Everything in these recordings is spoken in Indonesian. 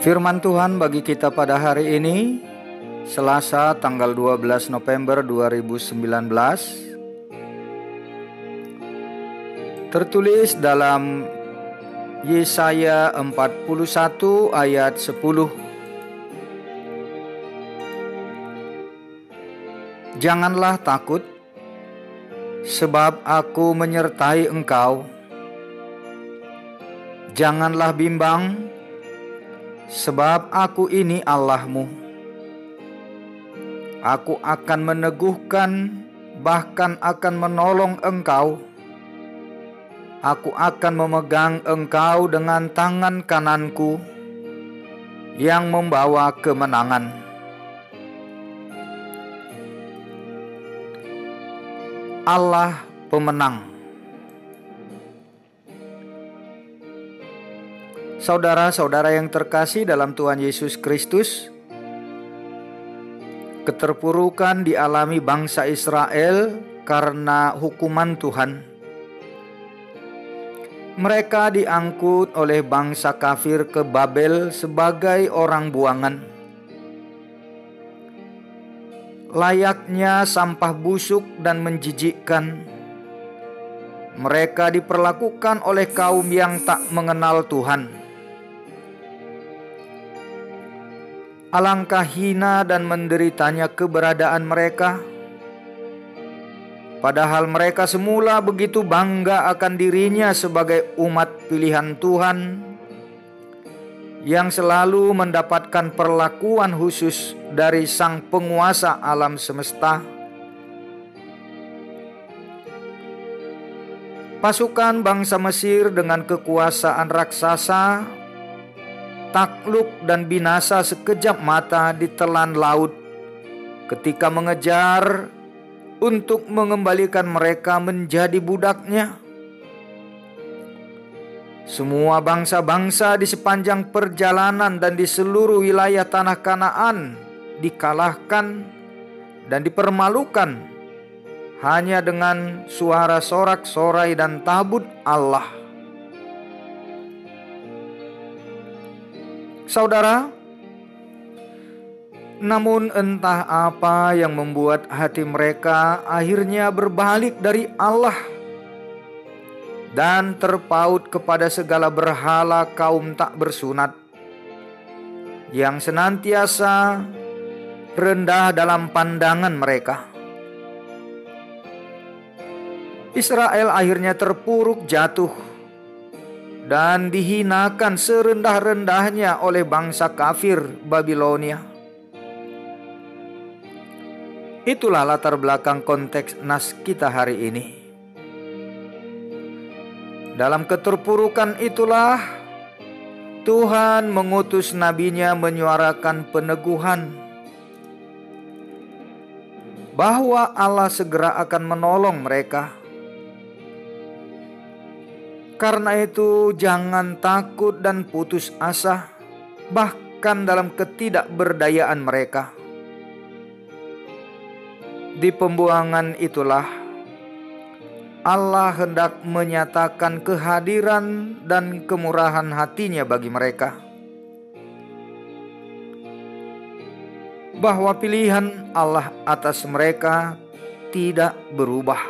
Firman Tuhan bagi kita pada hari ini, Selasa tanggal 12 November 2019, tertulis dalam Yesaya 41 ayat 10. Janganlah takut, sebab aku menyertai engkau. Janganlah bimbang, sebab aku ini Allahmu. Aku akan meneguhkan, bahkan akan menolong engkau. Aku akan memegang engkau dengan tangan kananku yang membawa kemenangan. Allah pemenang. Saudara-saudara yang terkasih dalam Tuhan Yesus Kristus, keterpurukan dialami bangsa Israel karena hukuman Tuhan. Mereka diangkut oleh bangsa kafir ke Babel sebagai orang buangan. Layaknya sampah busuk dan menjijikkan, mereka diperlakukan oleh kaum yang tak mengenal Tuhan. Alangkah hina dan menderitanya keberadaan mereka, padahal mereka semula begitu bangga akan dirinya sebagai umat pilihan Tuhan yang selalu mendapatkan perlakuan khusus dari Sang Penguasa alam semesta. Pasukan bangsa Mesir dengan kekuasaan raksasa takluk dan binasa sekejap mata di telan laut ketika mengejar untuk mengembalikan mereka menjadi budaknya. Semua bangsa-bangsa di sepanjang perjalanan dan di seluruh wilayah tanah Kanaan dikalahkan dan dipermalukan hanya dengan suara sorak-sorai dan tabut Allah. Saudara, namun entah apa yang membuat hati mereka akhirnya berbalik dari Allah dan terpaut kepada segala berhala kaum tak bersunat yang senantiasa rendah dalam pandangan mereka. Israel akhirnya terpuruk jatuh dan dihinakan serendah-rendahnya oleh bangsa kafir Babilonia. Itulah latar belakang konteks nas kita hari ini. Dalam keterpurukan itulah Tuhan mengutus nabinya menyuarakan peneguhan bahwa Allah segera akan menolong mereka. Karena itu jangan takut dan putus asa, bahkan dalam ketidakberdayaan mereka. Di pembuangan itulah Allah hendak menyatakan kehadiran dan kemurahan hatinya bagi mereka. Bahwa pilihan Allah atas mereka tidak berubah.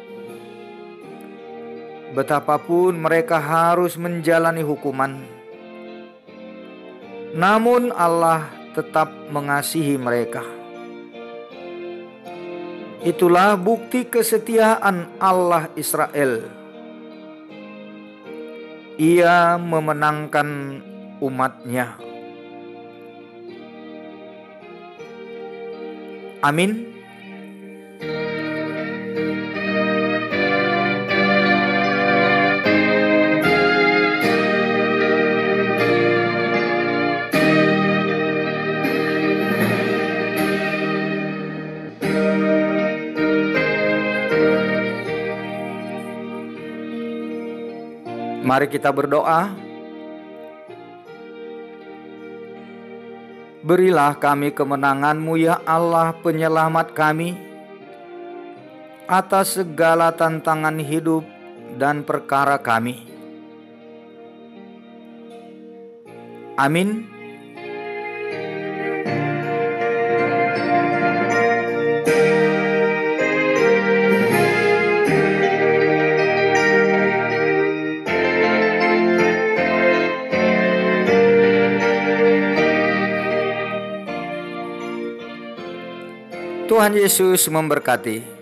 Betapapun mereka harus menjalani hukuman, namun Allah tetap mengasihi mereka. Itulah bukti kesetiaan Allah Israel. Ia memenangkan umatnya. Amin. Mari kita berdoa. Berilah kami kemenangan-Mu ya Allah penyelamat kami atas segala tantangan hidup dan perkara kami. Amin. Tuhan Yesus memberkati.